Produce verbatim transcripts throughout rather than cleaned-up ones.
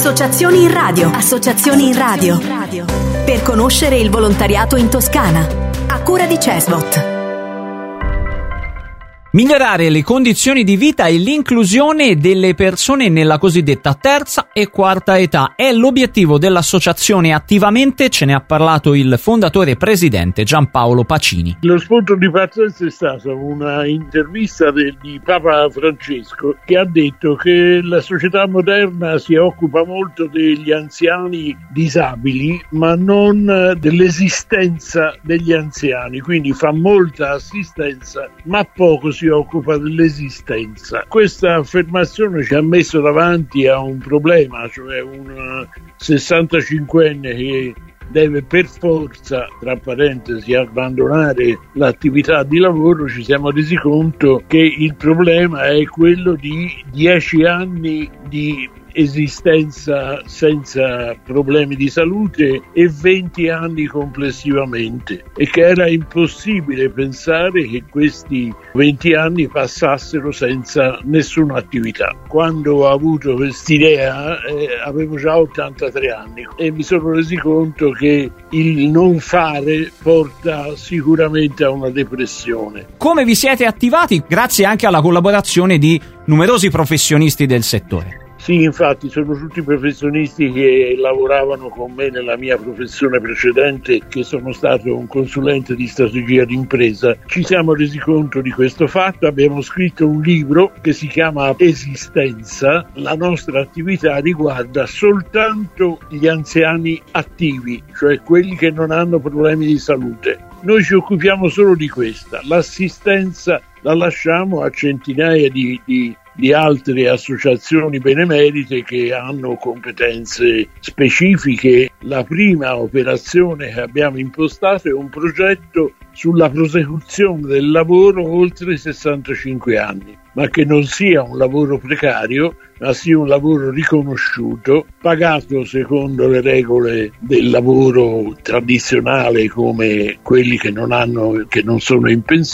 Associazioni in radio. Associazioni in radio. Per conoscere il volontariato in Toscana. A cura di Cesbot. Migliorare le condizioni di vita e l'inclusione delle persone nella cosiddetta terza e quarta età è l'obiettivo dell'associazione Attivamente. Ce ne ha parlato il fondatore e presidente Giampaolo Pacini. Lo spunto di partenza è stata una intervista de, di Papa Francesco, che ha detto che la società moderna si occupa molto degli anziani disabili, ma non dell'esistenza degli anziani, quindi fa molta assistenza ma poco si occupa dell'esistenza. Questa affermazione ci ha messo davanti a un problema, cioè un sessantacinquenne che deve per forza, tra parentesi, abbandonare l'attività di lavoro. Ci siamo resi conto che il problema è quello di dieci anni di esistenza senza problemi di salute e venti anni complessivamente, e che era impossibile pensare che questi venti anni passassero senza nessuna attività. Quando ho avuto quest'idea eh, avevo già ottantatré anni e mi sono resi conto che il non fare porta sicuramente a una depressione. Come vi siete attivati? Grazie anche alla collaborazione di numerosi professionisti del settore. Sì, infatti sono tutti professionisti che lavoravano con me nella mia professione precedente, che sono stato un consulente di strategia d'impresa. Ci siamo resi conto di questo fatto, abbiamo scritto un libro che si chiama Esistenza. La nostra attività riguarda soltanto gli anziani attivi, cioè quelli che non hanno problemi di salute. Noi ci occupiamo solo di questa, l'assistenza la lasciamo a centinaia di, di di altre associazioni benemerite che hanno competenze specifiche. La prima operazione che abbiamo impostato è un progetto sulla prosecuzione del lavoro oltre i sessantacinque anni, ma che non sia un lavoro precario, ma sia un lavoro riconosciuto, pagato secondo le regole del lavoro tradizionale, come quelli che non hanno, che non sono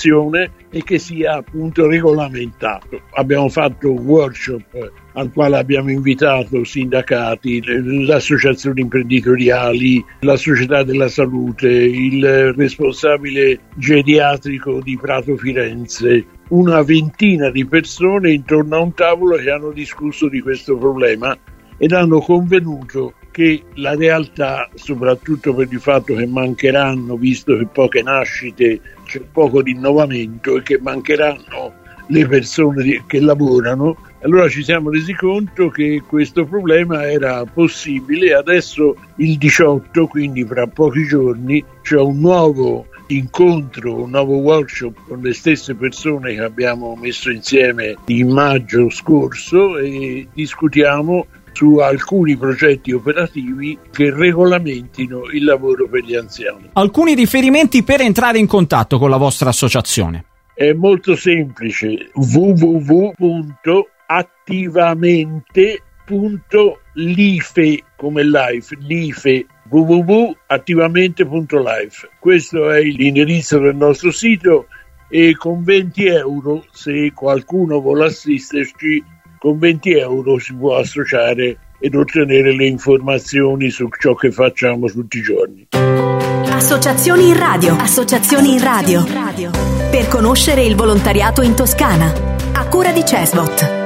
in pensione, e che sia appunto regolamentato. Abbiamo fatto un workshop al quale abbiamo invitato sindacati, le associazioni imprenditoriali, la Società della Salute, il responsabile geriatrico di Prato Firenze, una ventina di persone intorno a un tavolo che hanno discusso di questo problema ed hanno convenuto che la realtà, soprattutto per il fatto che mancheranno, visto che poche nascite, c'è poco rinnovamento e che mancheranno le persone che lavorano, allora ci siamo resi conto che questo problema era possibile. Adesso il diciotto, quindi fra pochi giorni, c'è un nuovo incontro, un nuovo workshop con le stesse persone che abbiamo messo insieme in maggio scorso, e discutiamo su alcuni progetti operativi che regolamentino il lavoro per gli anziani. Alcuni riferimenti per entrare in contatto con la vostra associazione. È molto semplice: w w w punto attivamente punto life, come life, life, w w w punto attivamente punto life. Questo è l'indirizzo del nostro sito, e con venti euro, se qualcuno vuole assisterci, con venti euro si può associare ed ottenere le informazioni su ciò che facciamo tutti i giorni. Associazioni in radio. Associazioni in radio. Per conoscere il volontariato in Toscana. A cura di Cesbot.